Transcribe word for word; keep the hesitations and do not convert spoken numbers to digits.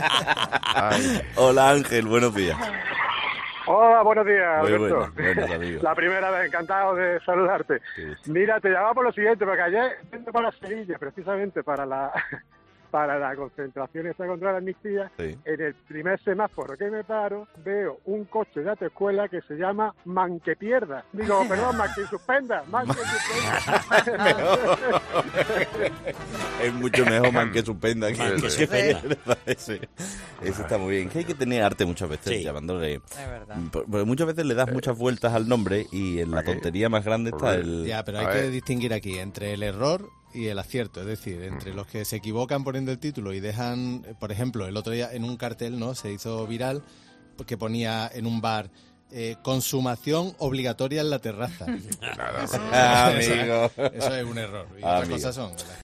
Hola Ángel, buenos días. Hola, buenos días, Muy Alberto. buenas, buenas, amigo. La primera vez, encantado de saludarte. Mira, te llamaba por lo siguiente, porque ayer, yendo para Sevilla, precisamente para la para la concentración esta contra la amnistía, Sí. en el primer semáforo que me paro, veo un coche de autoescuela que se llama Man que pierda. Digo, perdón, Man que suspenda, Man que suspenda. Es mucho mejor man que suspenda que, Man que que suspenda. ese, ese está muy bien. Que hay que tener arte muchas veces Sí. llamándole. Es verdad. Porque muchas veces le das muchas vueltas al nombre y en la tontería más grande está el. Ya, pero hay A que ver. distinguir aquí entre el error y el acierto, es decir, entre los que se equivocan poniendo el título y dejan, eh, por ejemplo, el otro día en un cartel, ¿no? Se hizo viral que ponía en un bar eh, consumación obligatoria en la terraza. Nada, Eso, Ah, eso- amigo. eso es un error. Y Ah, otras amigo. cosas son